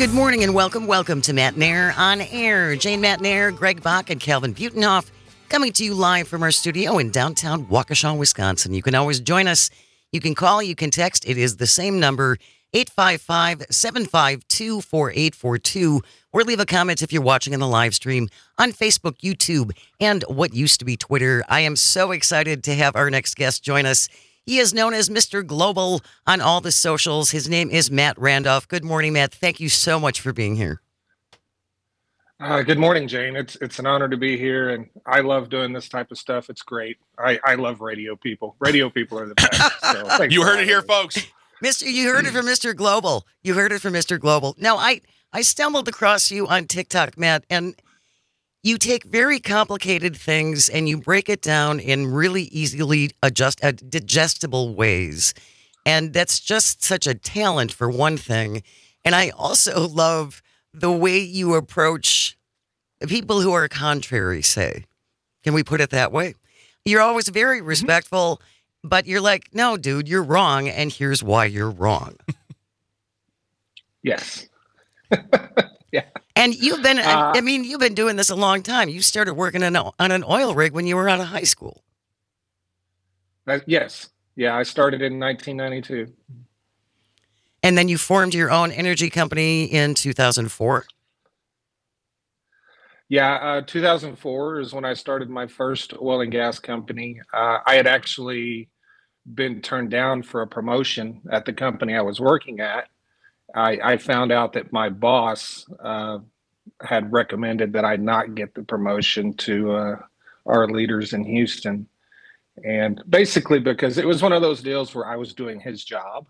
Good morning and welcome to Matt Nair on Air. Jane Matt Nair, Greg Bach, and Calvin Butenhoff coming to you live from our studio in downtown Waukesha, Wisconsin. You can always join us. You can call, you can text. It is the same number, 855-752-4842, or leave a comment if you're watching in the live stream on Facebook, YouTube, and what used to be Twitter. I am so excited to have our next guest join us. He is known as Mr. Global on all the socials. His name is Matt Randolph. Good morning, Matt. Thank you so much for being here. Good morning, Jane. It's an honor to be here, and I love doing this type of stuff. It's great. I love radio people. Radio people are the best. So you heard it here, folks. You heard it from Mr. Global. You heard it from Mr. Global. Now, I stumbled across you on TikTok, Matt, and you take very complicated things and you break it down in really easily digestible ways. And that's just such a talent for one thing. And I also love the way you approach people who are contrary, say. Can we put it that way? You're always very respectful, but you're like, no, dude, you're wrong. And here's why you're wrong. Yes. Yeah. And you've been, you've been doing this a long time. You started working on an oil rig when you were out of high school. Yes. Yeah, I started in 1992. And then you formed your own energy company in 2004? Yeah, 2004 is when I started my first oil and gas company. I had actually been turned down for a promotion at the company I was working at. I found out that my boss had recommended that I not get the promotion to our leaders in Houston. And basically because it was one of those deals where I was doing his job.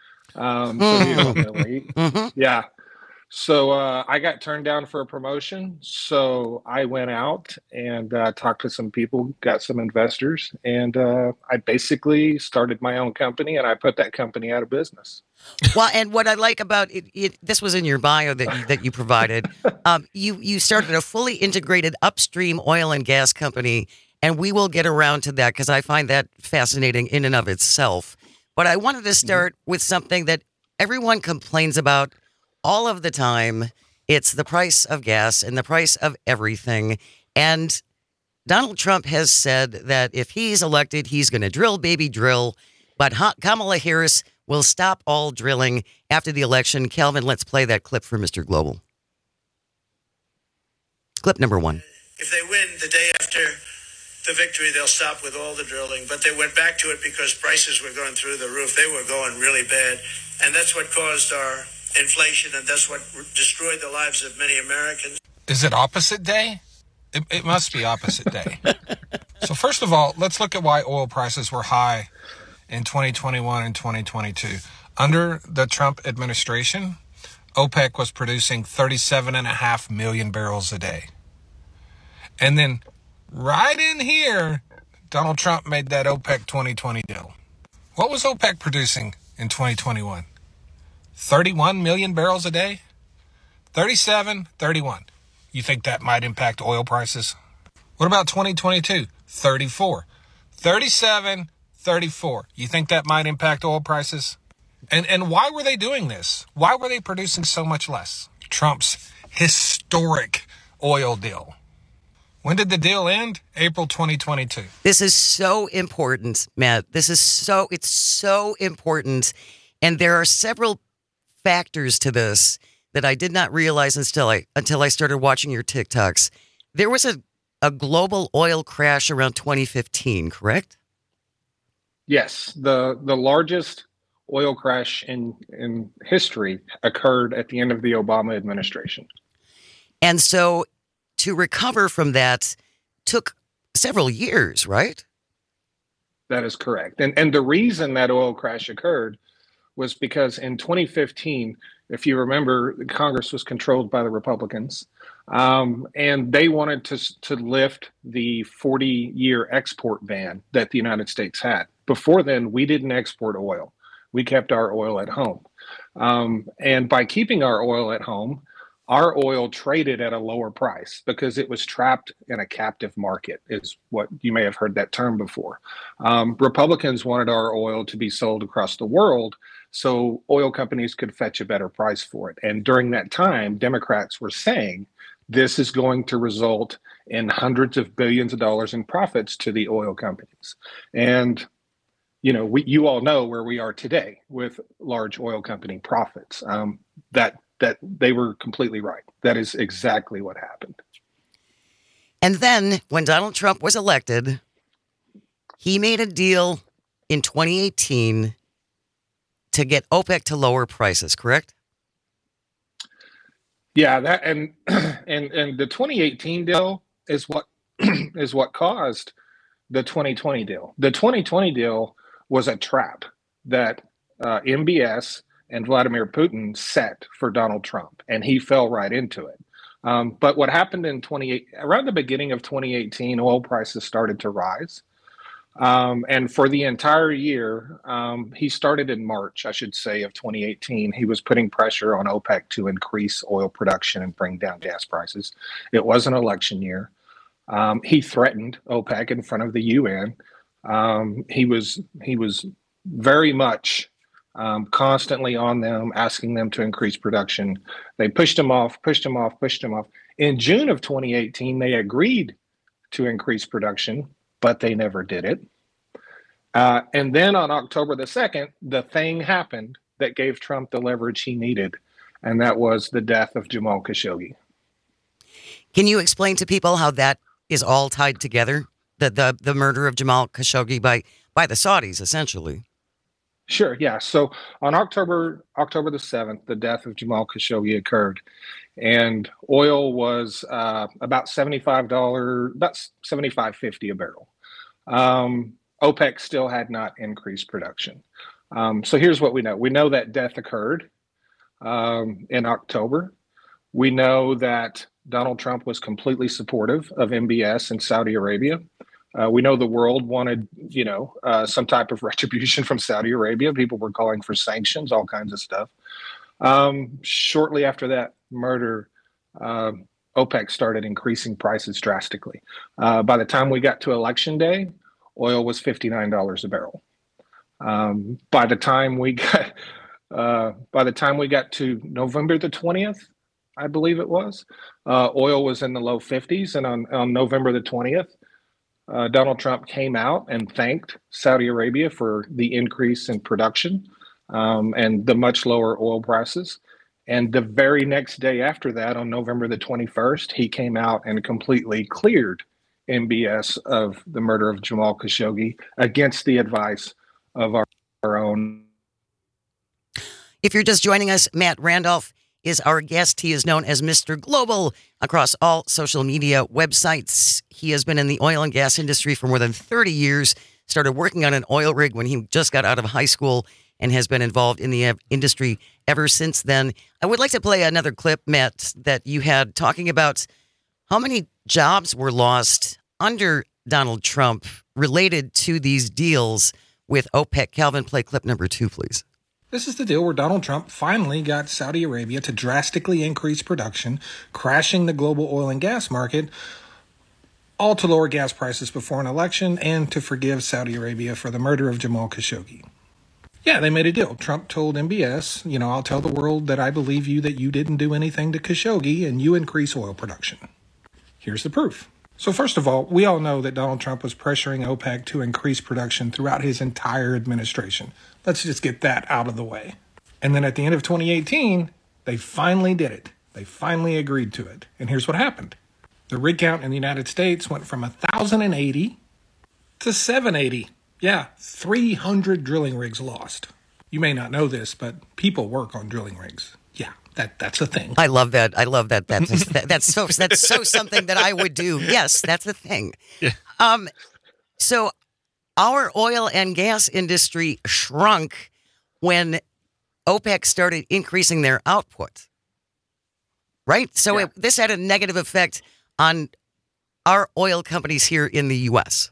Yeah. So I got turned down for a promotion. So I went out and talked to some people, got some investors, and I basically started my own company, and I put that company out of business. Well, and what I like about it, this was in your bio that you provided. You started a fully integrated upstream oil and gas company, and we will get around to that because I find that fascinating in and of itself. But I wanted to start with something that everyone complains about all of the time. It's the price of gas and the price of everything. And Donald Trump has said that if he's elected, he's going to drill, baby, drill. But Kamala Harris will stop all drilling after the election. Calvin, let's play that clip for Mr. Global. Clip number one. If they win the day after the victory, they'll stop with all the drilling. But they went back to it because prices were going through the roof. They were going really bad. And that's what caused our inflation, and that's what destroyed the lives of many Americans. Is it opposite day? It must be opposite day. So first of all, let's look at why oil prices were high in 2021 and 2022. Under the Trump administration, OPEC was producing 37.5 million barrels a day. And then right in here, Donald Trump made that OPEC 2020 deal. What was OPEC producing in 2021? 31 million barrels a day? 37, 31. You think that might impact oil prices? What about 2022? 34. 37, 34. You think that might impact oil prices? And why were they doing this? Why were they producing so much less? Trump's historic oil deal. When did the deal end? April 2022. This is so important, Matt. It's so important. And there are several factors to this that I did not realize until I started watching your TikToks. There was a global oil crash around 2015, correct? Yes, the largest oil crash in history occurred at the end of the Obama administration. And so to recover from that took several years, right? That is correct. And the reason that oil crash occurred was because in 2015, if you remember, Congress was controlled by the Republicans, and they wanted to lift the 40-year export ban that the United States had. Before then, we didn't export oil. We kept our oil at home. And by keeping our oil at home, our oil traded at a lower price because it was trapped in a captive market, is what you may have heard that term before. Republicans wanted our oil to be sold across the world so oil companies could fetch a better price for it. And during that time, Democrats were saying this is going to result in hundreds of billions of dollars in profits to the oil companies. And you all know where we are today with large oil company profits. That they were completely right. That is exactly what happened. And then when Donald Trump was elected, he made a deal in 2018 to get OPEC to lower prices, correct? Yeah, that and the 2018 deal is what is what caused the 2020 deal. The 2020 deal was a trap that MBS and Vladimir Putin set for Donald Trump, and he fell right into it. But what happened in around the beginning of 2018, oil prices started to rise. And for the entire year, he started in March, I should say, of 2018. He was putting pressure on OPEC to increase oil production and bring down gas prices. It was an election year. He threatened OPEC in front of the UN. He was very much constantly on them, asking them to increase production. They pushed him off. In June of 2018, they agreed to increase production, but they never did it. And then on October the 2nd, the thing happened that gave Trump the leverage he needed, and that was the death of Jamal Khashoggi. Can you explain to people how that is all tied together? The murder of Jamal Khashoggi by the Saudis, essentially. Sure, yeah. So on October the 7th, the death of Jamal Khashoggi occurred, and oil was about $75, about $75.50 a barrel. OPEC still had not increased production. So here's what we know. We know that death occurred in October. We know that Donald Trump was completely supportive of MBS in Saudi Arabia. We know the world wanted, some type of retribution from Saudi Arabia. People were calling for sanctions, all kinds of stuff. Shortly after that murder, OPEC started increasing prices drastically. By the time we got to Election Day, oil was $59 a barrel. By the time we got to November the 20th, I believe it was, oil was in the low 50s, and on November the 20th. Donald Trump came out and thanked Saudi Arabia for the increase in production and the much lower oil prices. And the very next day after that, on November the 21st, he came out and completely cleared MBS of the murder of Jamal Khashoggi against the advice of our own. If you're just joining us, Matt Randolph is our guest. He is known as Mr. Global across all social media websites. He has been in the oil and gas industry for more than 30 years, started working on an oil rig when he just got out of high school, and has been involved in the industry ever since then. I would like to play another clip, Matt, that you had talking about how many jobs were lost under Donald Trump related to these deals with OPEC. Calvin, play clip number 2, please. This is the deal where Donald Trump finally got Saudi Arabia to drastically increase production, crashing the global oil and gas market, all to lower gas prices before an election and to forgive Saudi Arabia for the murder of Jamal Khashoggi. Yeah, they made a deal. Trump told MBS, I'll tell the world that I believe you that you didn't do anything to Khashoggi and you increase oil production. Here's the proof. So first of all, we all know that Donald Trump was pressuring OPEC to increase production throughout his entire administration. Let's just get that out of the way. And then at the end of 2018, they finally did it. They finally agreed to it. And here's what happened. The rig count in the United States went from 1,080 to 780. Yeah, 300 drilling rigs lost. You may not know this, but people work on drilling rigs. Yeah, that's a thing. I love that. That's so something that I would do. Yes, that's the thing. Yeah. So our oil and gas industry shrunk when OPEC started increasing their output, right? So Yeah. this had a negative effect on our oil companies here in the U.S.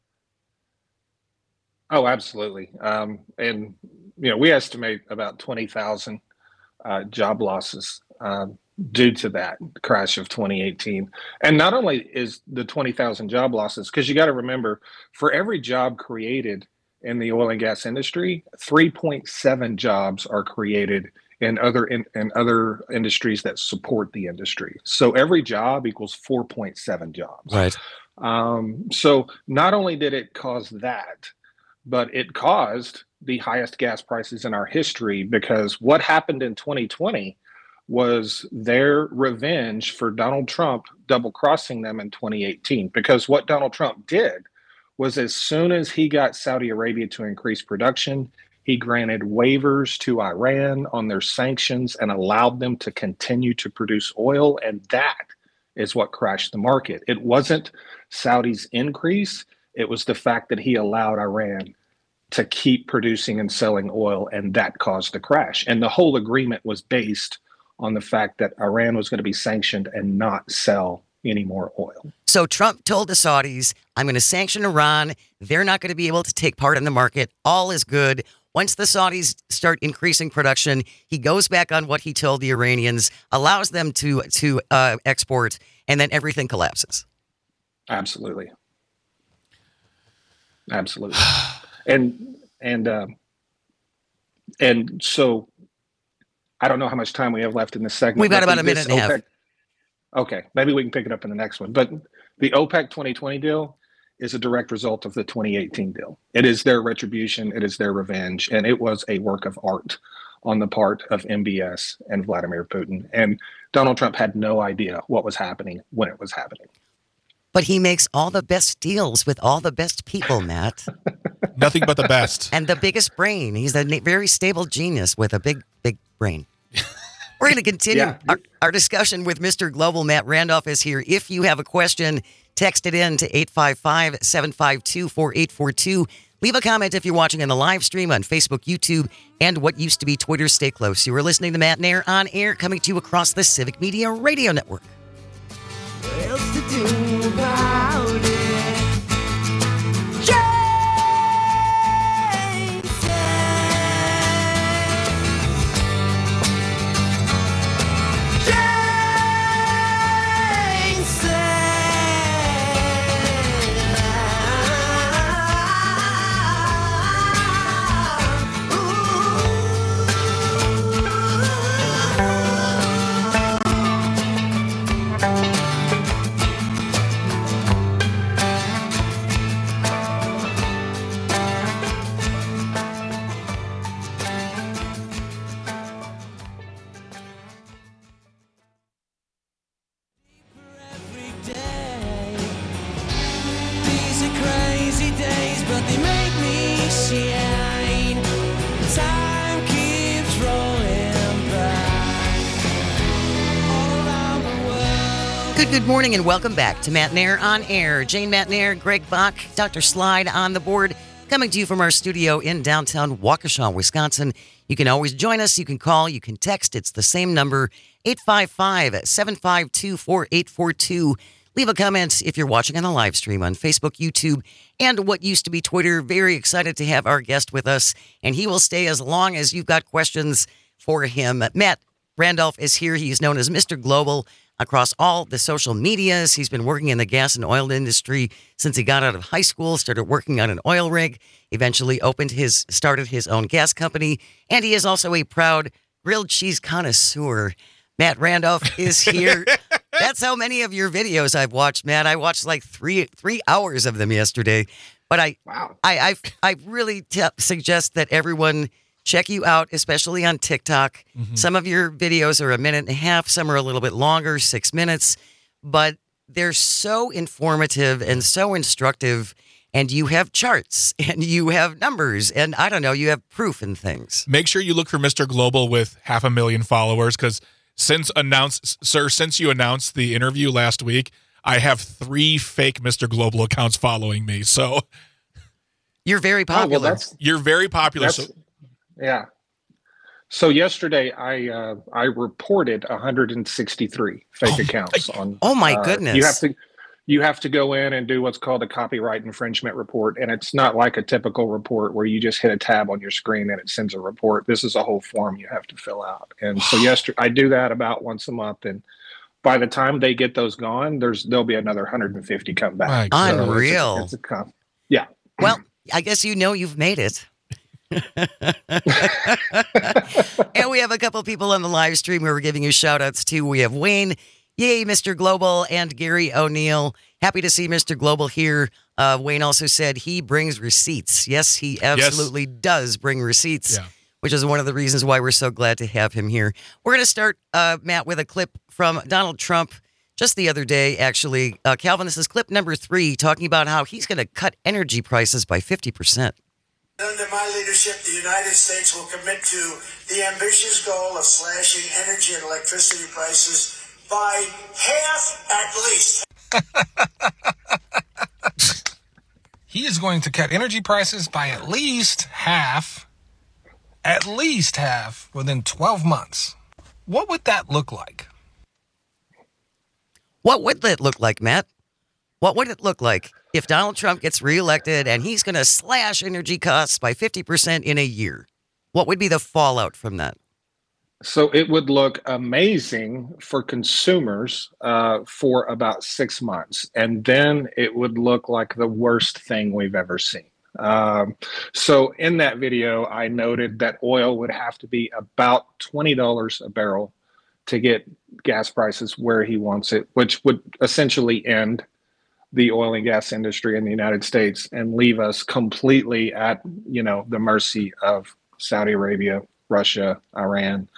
Oh, absolutely. And we estimate about 20,000 job losses due to that crash of 2018. And not only is the 20,000 job losses, because you got to remember, for every job created in the oil and gas industry, 3.7 jobs are created in other industries that support the industry. So every job equals 4.7 jobs. Right. So not only did it cause that, but it caused the highest gas prices in our history, because what happened in 2020 was their revenge for Donald Trump double crossing them in 2018. Because what Donald Trump did was, as soon as he got Saudi Arabia to increase production, he granted waivers to Iran on their sanctions and allowed them to continue to produce oil. And that is what crashed the market. It wasn't Saudi's increase. It was the fact that he allowed Iran to keep producing and selling oil, and that caused the crash. And the whole agreement was based on the fact that Iran was going to be sanctioned and not sell any more oil. So Trump told the Saudis, I'm going to sanction Iran. They're not going to be able to take part in the market. All is good. Once the Saudis start increasing production, he goes back on what he told the Iranians, allows them to export, and then everything collapses. Absolutely. And so I don't know how much time we have left in this segment. We've got about a minute and a half. Okay, maybe we can pick it up in the next one. But the OPEC 2020 deal is a direct result of the 2018 deal. It is their retribution. It is their revenge. And it was a work of art on the part of MBS and Vladimir Putin. And Donald Trump had no idea what was happening when it was happening. But he makes all the best deals with all the best people, Matt. Nothing but the best. And the biggest brain. He's a very stable genius with a big brain. We're going to continue our discussion with Mr. Global. Matt Randolph is here. If you have a question, text it in to 855-752-4842. Leave a comment if you're watching on the live stream on Facebook, YouTube, and what used to be Twitter. Stay close. You are listening to Matt and Air on air, coming to you across the Civic Media Radio Network. What else to do about it? Good morning and welcome back to Matt and Air on air. Jane Matt and Air, Greg Bach, Dr. Slide on the board, coming to you from our studio in downtown Waukesha, Wisconsin. You can always join us. You can call. You can text. It's the same number, 855-752-4842. Leave a comment if you're watching on the live stream on Facebook, YouTube, and what used to be Twitter. Very excited to have our guest with us, and he will stay as long as you've got questions for him. Matt Randolph is here. He's known as Mr. Global across all the social medias. He's been working in the gas and oil industry since he got out of high school, started working on an oil rig, eventually started his own gas company, and he is also a proud grilled cheese connoisseur. Matt Randolph is here. That's how many of your videos I've watched, Matt. I watched like three hours of them yesterday. But I really suggest that everyone check you out, especially on TikTok. Mm-hmm. Some of your videos are a minute and a half. Some are a little bit longer, 6 minutes. But they're so informative and so instructive. And you have charts and you have numbers and I don't know, you have proof and things. Make sure you look for Mr. Global with 500,000 followers, because since you announced the interview last week, I have 3 fake Mr. Global accounts following me. So you're very popular. Oh, well, you're very popular. Yeah. So yesterday I reported 163 fake accounts on. Oh my goodness! You have to go in and do what's called a copyright infringement report, and it's not like a typical report where you just hit a tab on your screen and it sends a report. This is a whole form you have to fill out, and so yesterday I do that about once a month, and by the time they get those gone, there'll be another 150 come back. Unreal. Yeah. Well, I guess you've made it. And we have a couple people on the live stream who are giving you shout outs too. We have Wayne, yay, Mr. Global, and Gary O'Neill. Happy to see Mr. Global here. Wayne also said he brings receipts. Yes, he absolutely does bring receipts, which is one of the reasons why we're so glad to have him here. We're going to start, Matt, with a clip from Donald Trump just the other day, actually. Calvin, this is clip number 3, talking about how he's going to cut energy prices by 50%. Under my leadership, the United States will commit to the ambitious goal of slashing energy and electricity prices by half at least. He is going to cut energy prices by at least half within 12 months. What would that look like? What would that look like, Matt? What would it look like if Donald Trump gets reelected and he's going to slash energy costs by 50% in a year? What would be the fallout from that? So it would look amazing for consumers for about 6 months, and then it would look like the worst thing we've ever seen. So in that video, I noted that oil would have to be about $20 a barrel to get gas prices where he wants it, which would essentially end the oil and gas industry in the United States and leave us completely at, the mercy of Saudi Arabia, Russia, Iran.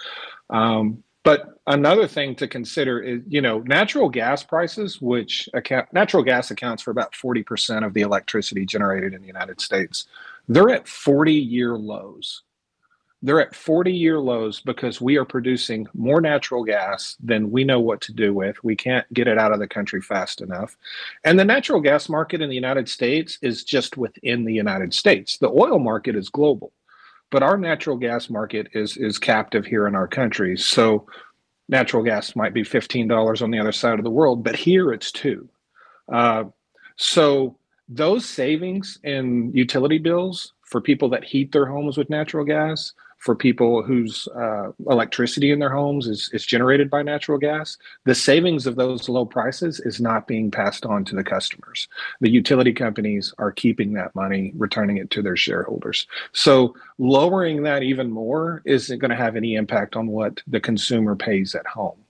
But another thing to consider is, natural gas prices, natural gas accounts for about 40% of the electricity generated in the United States. They're at 40-year lows. They're at 40-year lows because we are producing more natural gas than we know what to do with. We can't get it out of the country fast enough. And the natural gas market in the United States is just within the United States. The oil market is global, but our natural gas market is captive here in our country. So natural gas might be $15 on the other side of the world, but here it's $2. So those savings in utility bills for people that heat their homes with natural gas, for people whose electricity in their homes is generated by natural gas, the savings of those low prices is not being passed on to the customers. The utility companies are keeping that money, returning it to their shareholders. So lowering that even more isn't going to have any impact on what the consumer pays at home.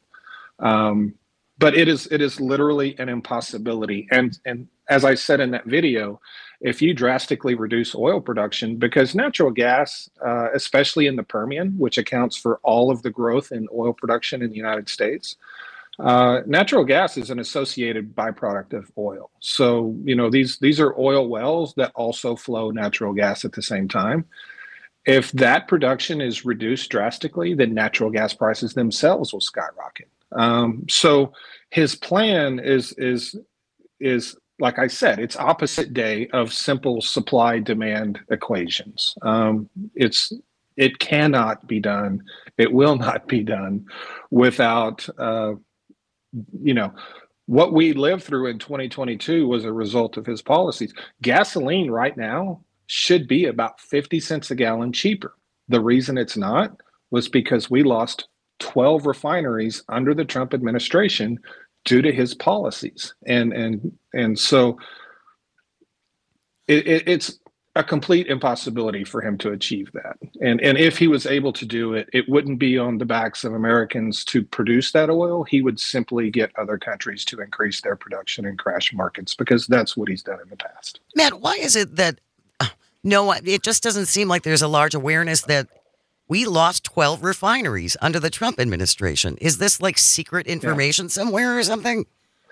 But it is literally an impossibility. And as I said in that video, if you drastically reduce oil production, because natural gas, especially in the Permian, which accounts for all of the growth in oil production in the United States, natural gas is an associated byproduct of oil. So, these are oil wells that also flow natural gas at the same time. If that production is reduced drastically, then natural gas prices themselves will skyrocket. So his plan is like I said, it's opposite day of simple supply-demand equations. It cannot be done. It will not be done without, what we lived through in 2022 was a result of his policies. Gasoline right now should be about 50 cents a gallon cheaper. The reason it's not was because we lost 12 refineries under the Trump administration due to his policies. And so it's a complete impossibility for him to achieve that. And if he was able to do it, it wouldn't be on the backs of Americans to produce that oil. He would simply get other countries to increase their production and crash markets, because that's what he's done in the past. Matt, why is it that, it just doesn't seem like there's a large awareness that we lost 12 refineries under the Trump administration. Is this like secret information somewhere or something?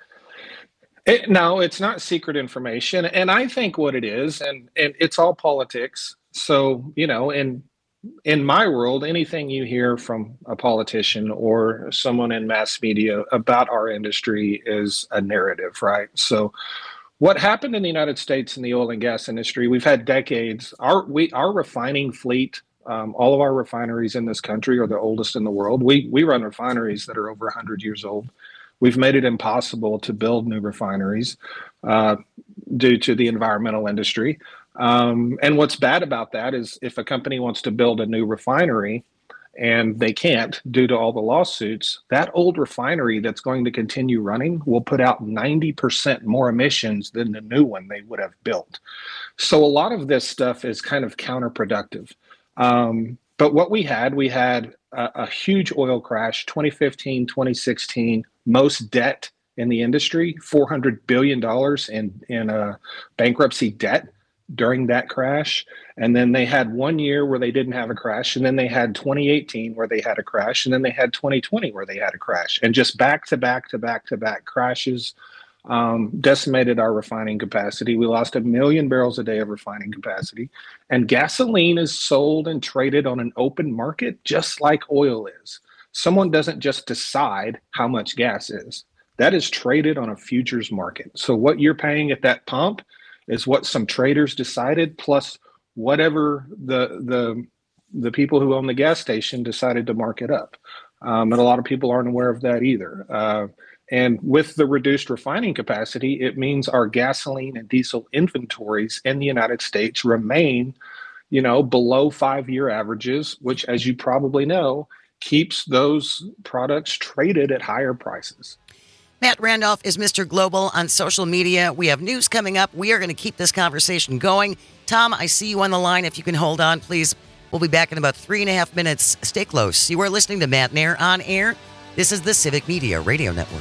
No, it's not secret information. And I think what it is, and it's all politics. So, in my world, anything you hear from a politician or someone in mass media about our industry is a narrative, right? So what happened in the United States in the oil and gas industry, we've had decades. Our refining fleet, all of our refineries in this country are the oldest in the world. We run refineries that are over 100 years old. We've made it impossible to build new refineries due to the environmental industry. And what's bad about that is if a company wants to build a new refinery and they can't due to all the lawsuits, that old refinery that's going to continue running will put out 90% more emissions than the new one they would have built. So a lot of this stuff is kind of counterproductive. But what we had a huge oil crash, 2015, 2016, most debt in the industry, $400 billion in bankruptcy debt during that crash. And then they had 1 year where they didn't have a crash. And then they had 2018 where they had a crash. And then they had 2020 where they had a crash. And just back to back to back to back crashes decimated our refining capacity. We lost 1 million barrels a day of refining capacity. And gasoline is sold and traded on an open market just like oil is. Someone doesn't just decide how much gas is. That is traded on a futures market. So what you're paying at that pump is what some traders decided, plus whatever the people who own the gas station decided to mark it up. And a lot of people aren't aware of that either. And with the reduced refining capacity, it means our gasoline and diesel inventories in the United States remain, below 5-year averages, which, as you probably know, keeps those products traded at higher prices. Matt Randolph is Mr. Global on social media. We have news coming up. We are going to keep this conversation going. Tom, I see you on the line. If you can hold on, please. We'll be back in about 3.5 minutes. Stay close. You are listening to Matt Nair on air. This is the Civic Media Radio Network.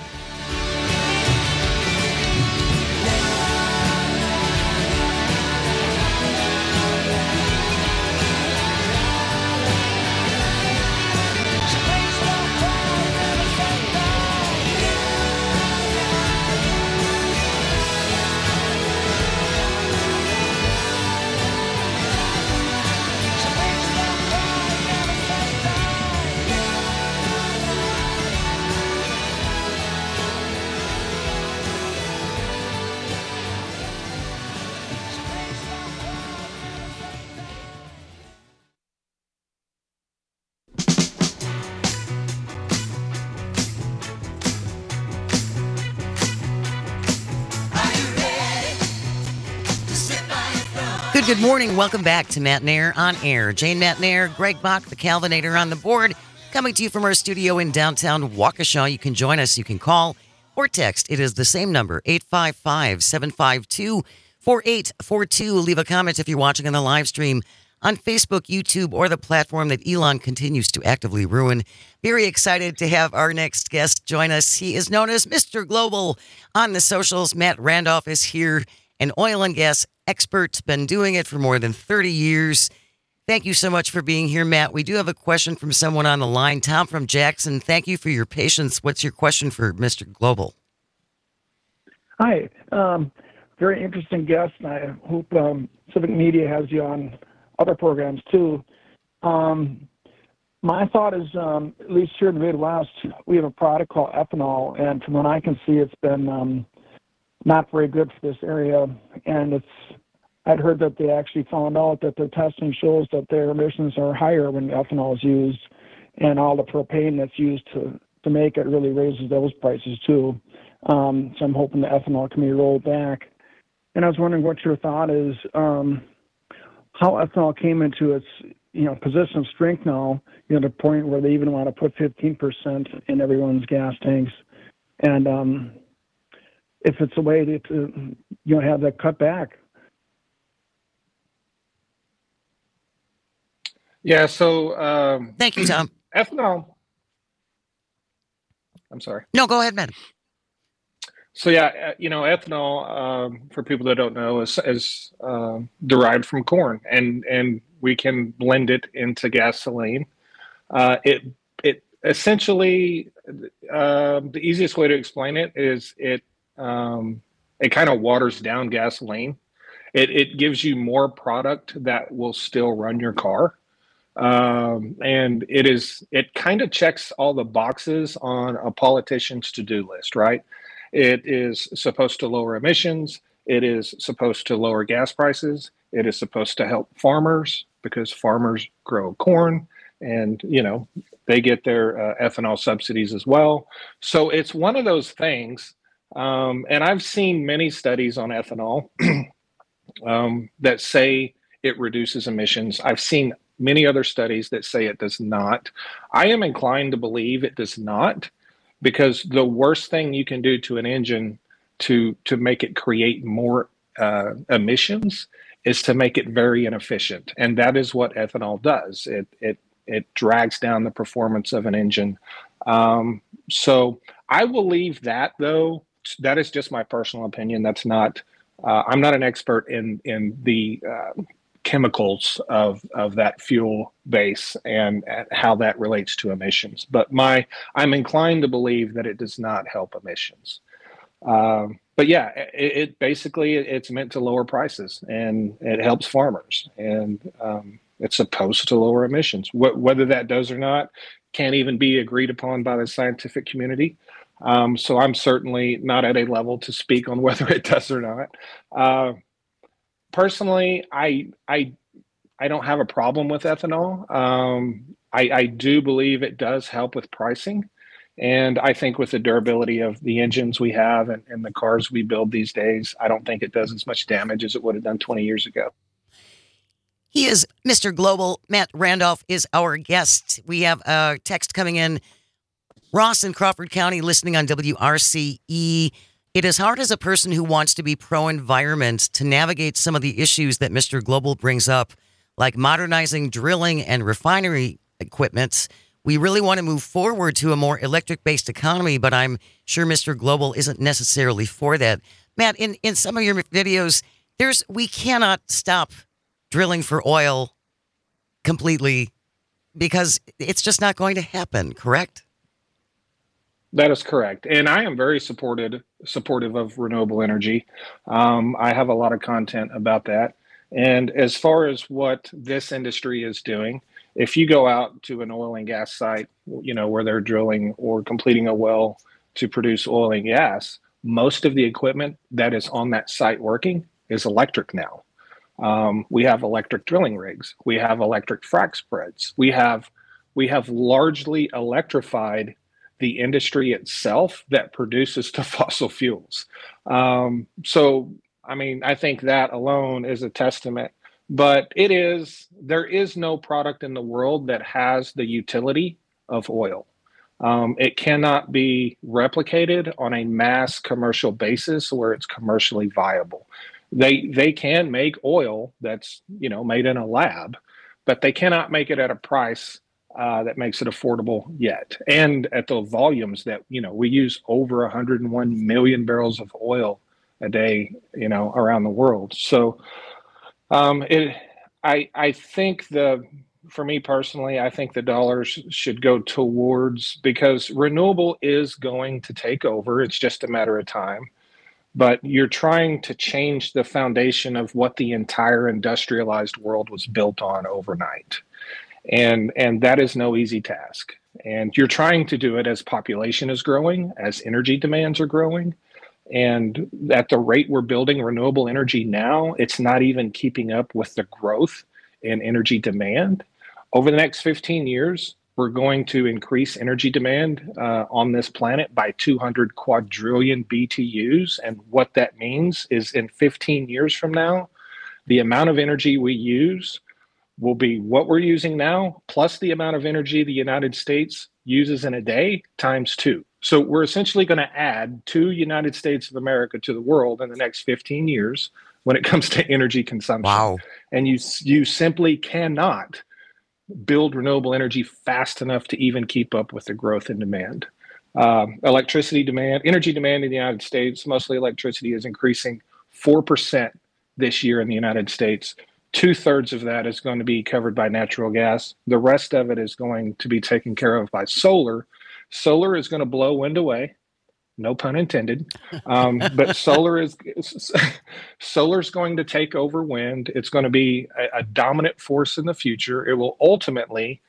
Good morning. Welcome back to Matt Nair on air. Jane Matt Nair, Greg Bach, the Calvinator on the board, coming to you from our studio in downtown Waukesha. You can join us. You can call or text. It is the same number, 855-752-4842. Leave a comment if you're watching on the live stream on Facebook, YouTube, or the platform that Elon continues to actively ruin. Very excited to have our next guest join us. He is known as Mr. Global on the socials. Matt Randolph is here, an oil and gas expert, been doing it for more than 30 years. Thank you so much for being here, Matt. We do have a question from someone on the line. Tom from Jackson, thank you for your patience. What's your question for Mr. Global? Hi. Very interesting guest, and I hope Civic Media has you on other programs too. My thought is, at least here in the Midwest, we have a product called ethanol, and from what I can see, it's been not very good for this area. And I'd heard that they actually found out that their testing shows that their emissions are higher when ethanol is used, and all the propane that's used to make it really raises those prices too. So I'm hoping the ethanol can be rolled back. And I was wondering what your thought is, how ethanol came into its position of strength now, to the point where they even want to put 15% in everyone's gas tanks. And if it's a way to have that cut back. Yeah, so Thank you, Tom. Ethanol. I'm sorry. No, go ahead, man. So yeah, ethanol, for people that don't know, is derived from corn, and we can blend it into gasoline. It essentially, the easiest way to explain it is it kind of waters down gasoline. It gives you more product that will still run your car. And it kind of checks all the boxes on a politician's to-do list, right? It is supposed to lower emissions. It is supposed to lower gas prices. It is supposed to help farmers because farmers grow corn and, they get their ethanol subsidies as well. So it's one of those things. And I've seen many studies on ethanol that say it reduces emissions. I've seen many other studies that say it does not. I am inclined to believe it does not, because the worst thing you can do to an engine to make it create more emissions is to make it very inefficient, and that is what ethanol does. It drags down the performance of an engine. So I will leave that, though. That is just my personal opinion. That's not. I'm not an expert in the chemicals of that fuel base and how that relates to emissions. But I'm inclined to believe that it does not help emissions. But yeah, it basically it's meant to lower prices, and it helps farmers, and it's supposed to lower emissions. Whether that does or not can't even be agreed upon by the scientific community. So I'm certainly not at a level to speak on whether it does or not. Personally, I don't have a problem with ethanol. I do believe it does help with pricing. And I think with the durability of the engines we have and the cars we build these days, I don't think it does as much damage as it would have done 20 years ago. He is Mr. Global. Matt Randolph is our guest. We have a text coming in. Ross in Crawford County listening on WRCE. It is hard as a person who wants to be pro-environment to navigate some of the issues that Mr. Global brings up, like modernizing drilling and refinery equipment. We really want to move forward to a more electric-based economy, but I'm sure Mr. Global isn't necessarily for that. Matt, in some of your videos, we cannot stop drilling for oil completely because it's just not going to happen, correct? That is correct. And I am very supportive of renewable energy. I have a lot of content about that. And as far as what this industry is doing, if you go out to an oil and gas site, where they're drilling or completing a well to produce oil and gas, most of the equipment that is on that site working is electric now. We have electric drilling rigs. We have electric frac spreads. We have largely electrified the industry itself that produces the fossil fuels. So, I think that alone is a testament. But there is no product in the world that has the utility of oil. It cannot be replicated on a mass commercial basis where it's commercially viable. They can make oil that's made in a lab, but they cannot make it at a price that makes it affordable yet, and at the volumes that we use over 101 million barrels of oil a day, around the world. So. I think for me personally, I think the dollars should go towards, because renewable is going to take over. It's just a matter of time. But you're trying to change the foundation of what the entire industrialized world was built on overnight. And that is no easy task. And you're trying to do it as population is growing, as energy demands are growing. And at the rate we're building renewable energy now, it's not even keeping up with the growth in energy demand. Over the next 15 years, we're going to increase energy demand on this planet by 200 quadrillion BTUs. And what that means is in 15 years from now, the amount of energy we use will be what we're using now, plus the amount of energy the United States uses in a day times 2. So we're essentially going to add 2 United States of America to the world in the next 15 years when it comes to energy consumption. Wow. And you simply cannot build renewable energy fast enough to even keep up with the growth in demand. Energy demand in the United States, mostly electricity, is increasing 4% this year in the United States. 2/3 of that is going to be covered by natural gas. The rest of it is going to be taken care of by solar. Solar is going to blow wind away, no pun intended. But solar is going to take over wind. It's going to be a dominant force in the future. It will ultimately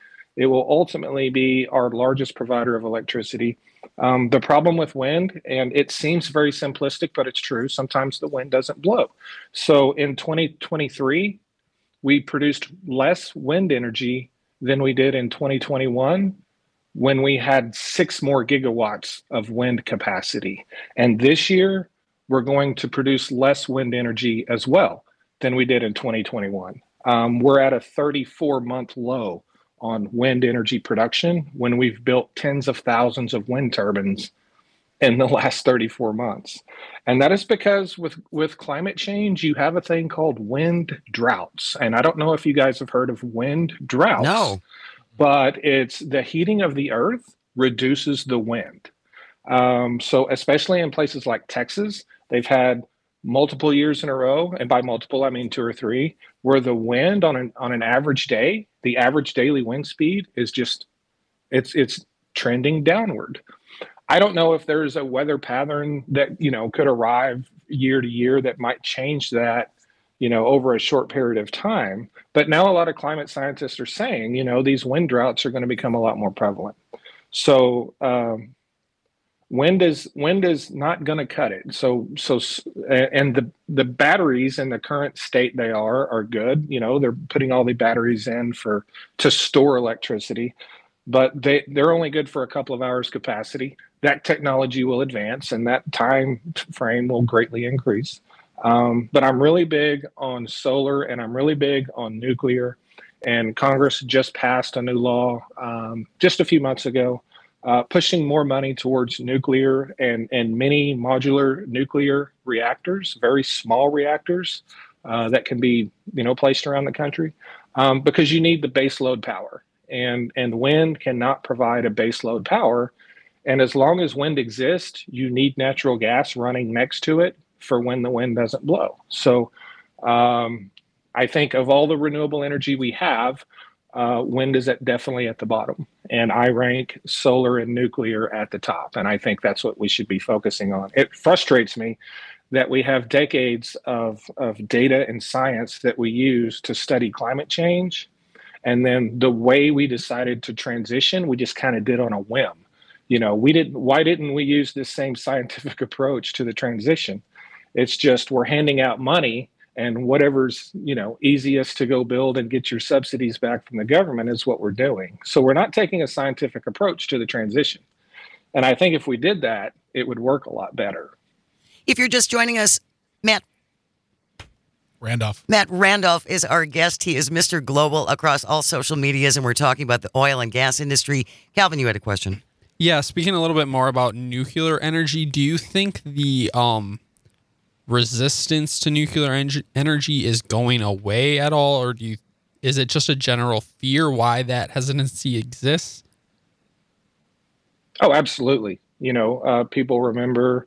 be our largest provider of electricity. The problem with wind, and it seems very simplistic, but it's true, sometimes the wind doesn't blow. So in 2023, we produced less wind energy than we did in 2021, when we had 6 more gigawatts of wind capacity. And this year, we're going to produce less wind energy as well than we did in 2021. We're at a 34-month low on wind energy production when we've built tens of thousands of wind turbines in the last 34 months. And that is because with climate change, you have a thing called wind droughts. And I don't know if you guys have heard of wind droughts. No. But it's the heating of the earth reduces the wind. So especially in places like Texas, they've had multiple years in a row, and by multiple I mean 2 or 3, where the wind on an average day, the average daily wind speed is just it's trending downward. I don't know if there's a weather pattern that could arrive year to year that might change that over a short period of time. But now a lot of climate scientists are saying these wind droughts are going to become a lot more prevalent. So wind is not going to cut it. So and the batteries in the current state they are good. They're putting all the batteries in to store electricity, but they're only good for a couple of hours capacity. That technology will advance and that time frame will greatly increase. But I'm really big on solar and I'm really big on nuclear. And Congress just passed a new law just a few months ago, pushing more money towards nuclear and mini modular nuclear reactors, very small reactors that can be placed around the country because you need the base load power. And wind cannot provide a base load power. And as long as wind exists, you need natural gas running next to it for when the wind doesn't blow. So I think of all the renewable energy we have, wind is definitely at the bottom. And I rank solar and nuclear at the top. And I think that's what we should be focusing on. It frustrates me that we have decades of data and science that we use to study climate change. And then the way we decided to transition, we just kind of did on a whim. Why didn't we use this same scientific approach to the transition? It's just we're handing out money and whatever's, easiest to go build and get your subsidies back from the government is what we're doing. So we're not taking a scientific approach to the transition. And I think if we did that, it would work a lot better. If you're just joining us, Matt Randolph is our guest. He is Mr. Global across all social medias, and we're talking about the oil and gas industry. Calvin, you had a question. Yeah, speaking a little bit more about nuclear energy, do you think the resistance to nuclear energy is going away at all, or is it just a general fear why that hesitancy exists? Oh, absolutely. People remember,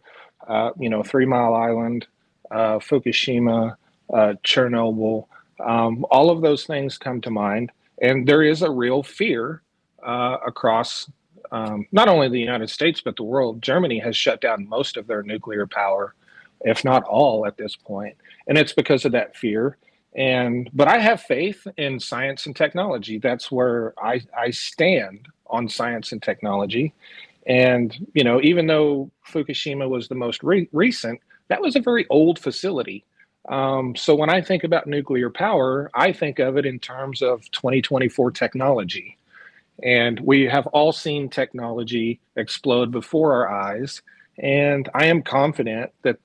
3 Mile Island, Fukushima, Chernobyl, all of those things come to mind. And there is a real fear across not only the United States, but the world. Germany has shut down most of their nuclear power, if not all at this point. And it's because of that fear. But I have faith in science and technology. That's where I stand on science and technology. And, even though Fukushima was the most recent, that was a very old facility. So when I think about nuclear power, I think of it in terms of 2024 technology. And we have all seen technology explode before our eyes. And I am confident that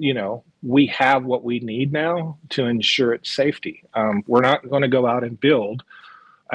we have what we need now to ensure its safety. We're not going to go out and build a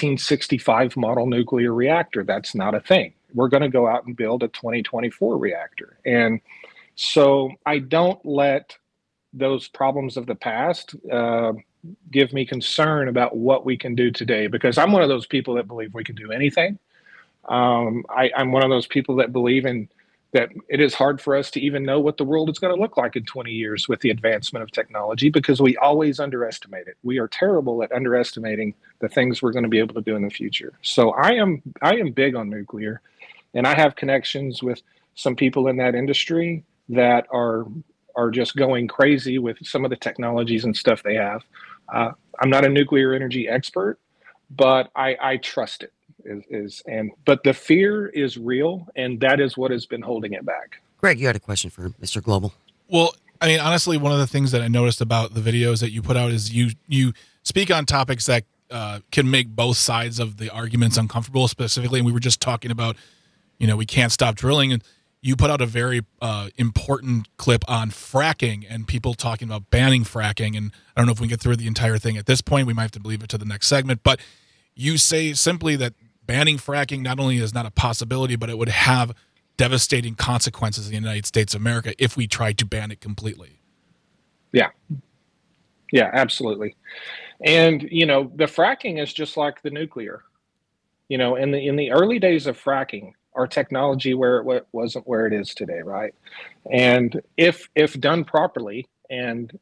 1965 model nuclear reactor. That's not a thing. We're going to go out and build a 2024 reactor. And so I don't let those problems of the past give me concern about what we can do today, because I'm one of those people that believe we can do anything. I'm one of those people that believe in that it is hard for us to even know what the world is going to look like in 20 years with the advancement of technology, because we always underestimate it. We are terrible at underestimating the things we're going to be able to do in the future. So I am big on nuclear, and I have connections with some people in that industry that are just going crazy with some of the technologies and stuff they have. I'm not a nuclear energy expert, but I trust it. But the fear is real, and that is what has been holding it back. Greg, you had a question for Mr. Global. Well, I mean, honestly, one of the things that I noticed about the videos that you put out is you speak on topics that can make both sides of the arguments uncomfortable, specifically. And we were just talking about, we can't stop drilling, and you put out a very important clip on fracking and people talking about banning fracking. And I don't know if we can get through the entire thing at this point. We might have to leave it to the next segment. But you say simply that banning fracking not only is not a possibility, but it would have devastating consequences in the United States of America if we tried to ban it completely. Yeah. Yeah, absolutely. And, the fracking is just like the nuclear. In the early days of fracking, our technology wasn't where it is today, right? And if done properly and,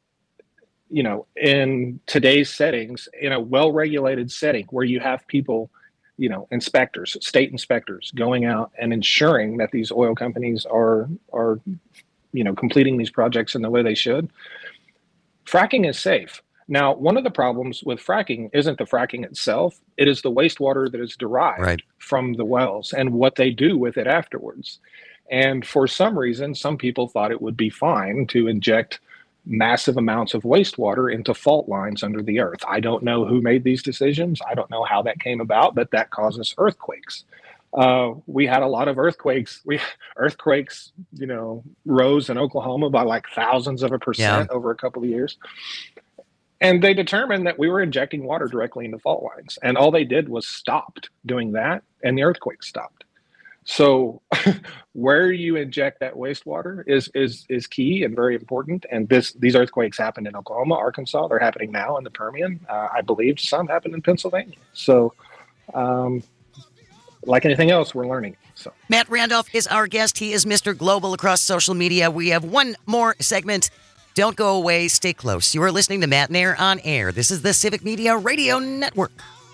in today's settings, in a well-regulated setting where you have people, inspectors, state inspectors going out and ensuring that these oil companies are completing these projects in the way they should, fracking is safe. Now, one of the problems with fracking isn't the fracking itself. It is the wastewater that is derived from the wells and what they do with it afterwards. And for some reason, some people thought it would be fine to inject massive amounts of wastewater into fault lines under the earth. I don't know who made these decisions. I don't know how that came about, but that causes earthquakes. We had a lot of earthquakes. Earthquakes, rose in Oklahoma by like thousands of a percent over a couple of years. And they determined that we were injecting water directly into fault lines. And all they did was stopped doing that, and the earthquake stopped. So where you inject that wastewater is key and very important. And these earthquakes happened in Oklahoma, Arkansas. They're happening now in the Permian. I believe some happened in Pennsylvania. So like anything else, we're learning. So Matt Randolph is our guest. He is Mr. Global across social media. We have one more segment. Don't go away. Stay close. You are listening to Matt Nair on Air. This is the Civic Media Radio Network.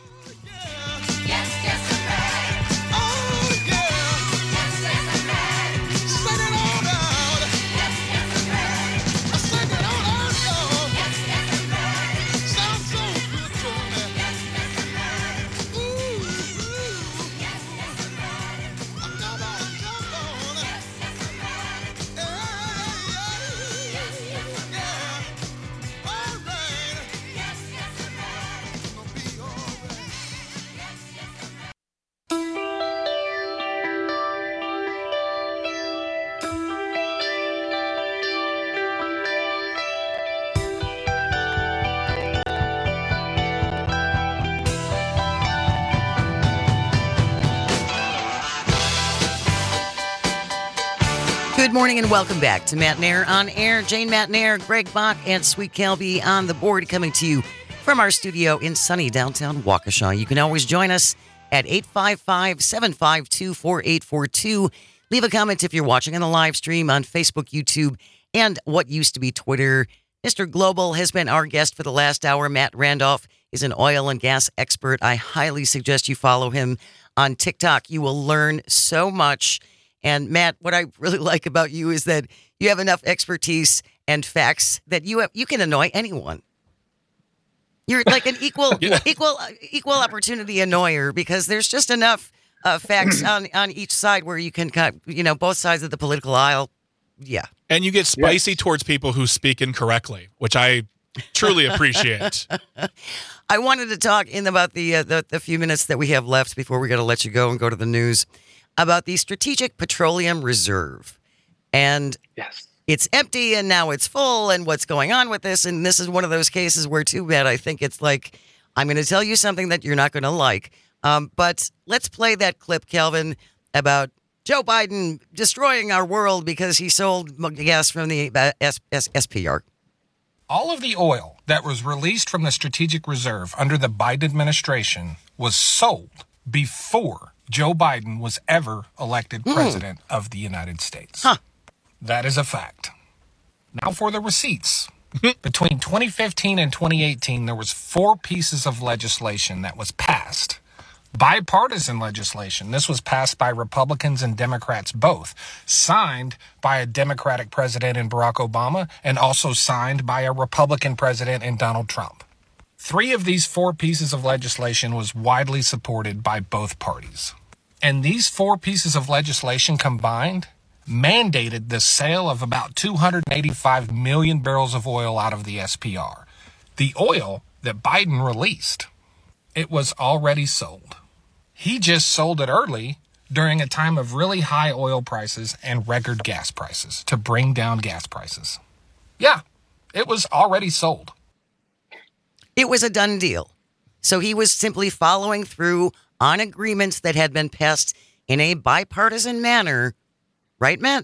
Good morning and welcome back to Matt Nair on Air. Jane Matt Nair, Greg Bach, and Sweet Kelby on the board, coming to you from our studio in sunny downtown Waukesha. You can always join us at 855-752-4842. Leave a comment if you're watching on the live stream on Facebook, YouTube, and what used to be Twitter. Mr. Global has been our guest for the last hour. Matt Randolph is an oil and gas expert. I highly suggest you follow him on TikTok. You will learn so much. And Matt, what I really like about you is that you have enough expertise and facts that you can annoy anyone. You're like an equal opportunity annoyer, because there's just enough facts on each side where you can cut, both sides of the political aisle. Yeah. And you get spicy towards people who speak incorrectly, which I truly appreciate. I wanted to talk in about the few minutes that we have left before we're going to let you go and go to the news, about the Strategic Petroleum Reserve. And it's empty and now it's full, and what's going on with this. And this is one of those cases where, too bad, I think it's like, I'm going to tell you something that you're not going to like. But let's play that clip, Kelvin, about Joe Biden destroying our world because he sold gas from the SPR. All of the oil that was released from the Strategic Reserve under the Biden administration was sold before Joe Biden was ever elected president of the United States. That is a fact. Now for the receipts. Between 2015 and 2018, there was 4 pieces of legislation that was passed. Bipartisan legislation. This was passed by Republicans and Democrats both. Signed by a Democratic president in Barack Obama, and also signed by a Republican president in Donald Trump. 3 of these 4 pieces of legislation was widely supported by both parties. And these 4 pieces of legislation combined mandated the sale of about 285 million barrels of oil out of the SPR. The oil that Biden released, it was already sold. He just sold it early during a time of really high oil prices and record gas prices to bring down gas prices. Yeah, it was already sold. It was a done deal. So he was simply following through on agreements that had been passed in a bipartisan manner. Right, Matt?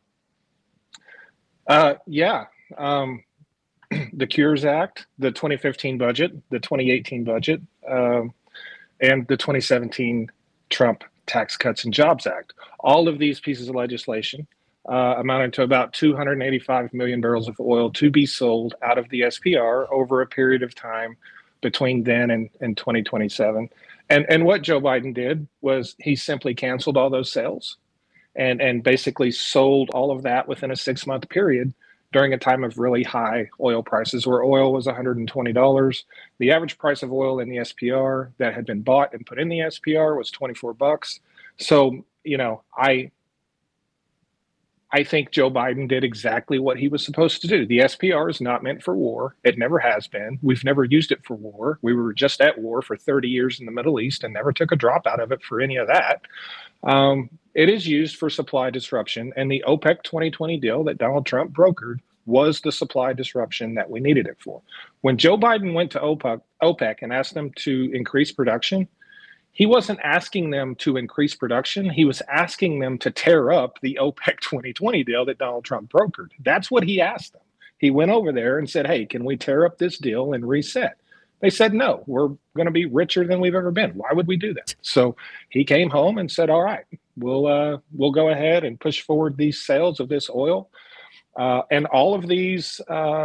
Yeah. The Cures Act, the 2015 budget, the 2018 budget, and the 2017 Trump Tax Cuts and Jobs Act. All of these pieces of legislation amounted to about 285 million barrels of oil to be sold out of the SPR over a period of time between then and 2027. And what Joe Biden did was he simply canceled all those sales and basically sold all of that within a 6-month period during a time of really high oil prices where oil was $120. The average price of oil in the SPR that had been bought and put in the SPR was $24. So, I think Joe Biden did exactly what he was supposed to do. The SPR is not meant for war. It never has been. We've never used it for war. We were just at war for 30 years in the Middle East and never took a drop out of it for any of that. It is used for supply disruption, and the OPEC 2020 deal that Donald Trump brokered was the supply disruption that we needed it for. When Joe Biden went to OPEC and asked them to increase production, he wasn't asking them to increase production. He was asking them to tear up the OPEC 2020 deal that Donald Trump brokered. That's what he asked them. He went over there and said, hey, can we tear up this deal and reset? They said, no, we're going to be richer than we've ever been. Why would we do that? So he came home and said, all right, we'll go ahead and push forward these sales of this oil. And all of these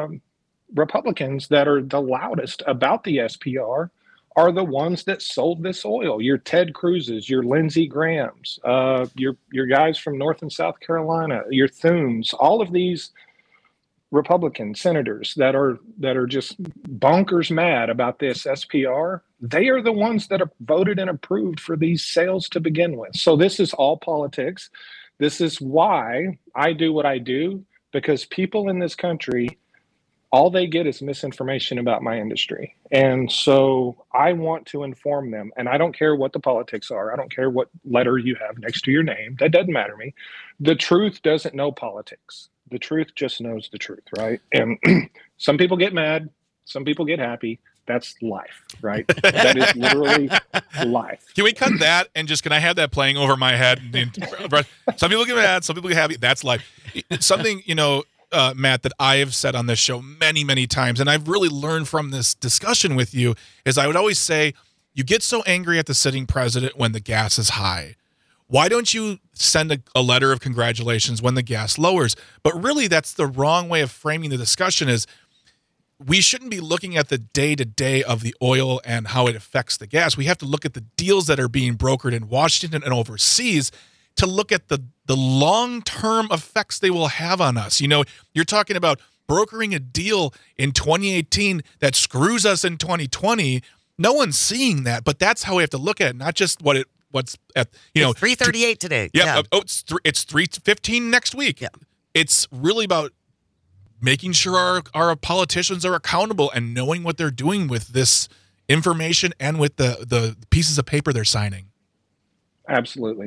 Republicans that are the loudest about the SPR are the ones that sold this oil. Your Ted Cruz's, your Lindsey Graham's, your guys from North and South Carolina, your Thunes, all of these Republican senators that are just bonkers mad about this SPR, they are the ones that have voted and approved for these sales to begin with. So this is all politics. This is why I do what I do, because people in this country, all they get is misinformation about my industry. And so I want to inform them. And I don't care what the politics are. I don't care what letter you have next to your name. That doesn't matter to me. The truth doesn't know politics. The truth just knows the truth, right? And some people get mad. Some people get happy. That's life, right? That is literally life. Can we cut that and can I have that playing over my head? Some people get mad. Some people get happy. That's life. Something, Matt, that I have said on this show many, many times, and I've really learned from this discussion with you, is I would always say, you get so angry at the sitting president when the gas is high. Why don't you send a letter of congratulations when the gas lowers? But really, that's the wrong way of framing the discussion. Is we shouldn't be looking at the day-to-day of the oil and how it affects the gas. We have to look at the deals that are being brokered in Washington and overseas to look at the long-term effects they will have on us. You're talking about brokering a deal in 2018 that screws us in 2020. No one's seeing that, but that's how we have to look at it, not just what's at, It's 3:38 today. Yeah. It's 3:15 next week. Yeah. It's really about making sure our politicians are accountable and knowing what they're doing with this information and with the pieces of paper they're signing. Absolutely.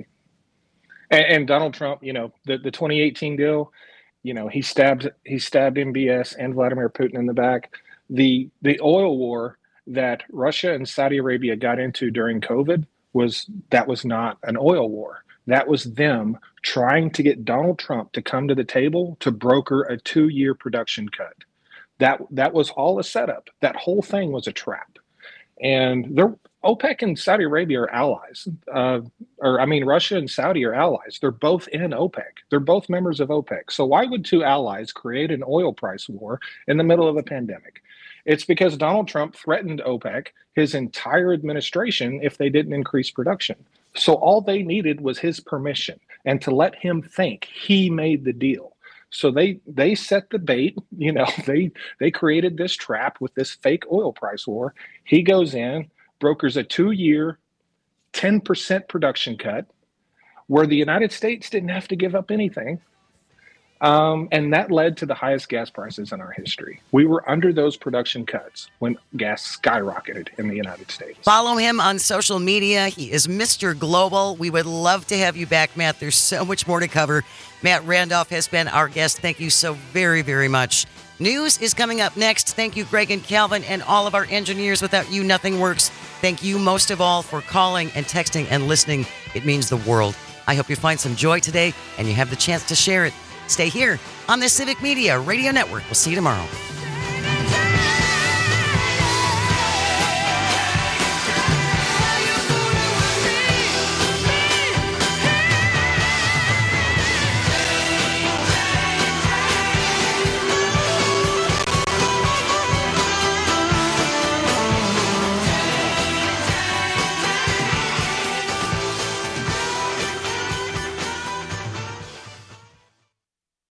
And Donald Trump, the 2018 deal, he stabbed MBS and Vladimir Putin in the back. The oil war that Russia and Saudi Arabia got into during COVID was not an oil war. That was them trying to get Donald Trump to come to the table to broker a 2-year production cut. That was all a setup. That whole thing was a trap. And OPEC and Saudi Arabia are allies. Russia and Saudi are allies. They're both in OPEC. They're both members of OPEC. So why would two allies create an oil price war in the middle of a pandemic? It's because Donald Trump threatened OPEC, his entire administration, if they didn't increase production. So all they needed was his permission and to let him think he made the deal. So they set the bait, they created this trap with this fake oil price war. He goes in, brokers a 2-year, 10% production cut where the United States didn't have to give up anything. And that led to the highest gas prices in our history. We were under those production cuts when gas skyrocketed in the United States. Follow him on social media. He is Mr. Global. We would love to have you back, Matt. There's so much more to cover. Matt Randolph has been our guest. Thank you so very, very much. News is coming up next. Thank you, Greg and Calvin, and all of our engineers. Without you, nothing works. Thank you most of all for calling and texting and listening. It means the world. I hope you find some joy today and you have the chance to share it. Stay here on the Civic Media Radio Network. We'll see you tomorrow.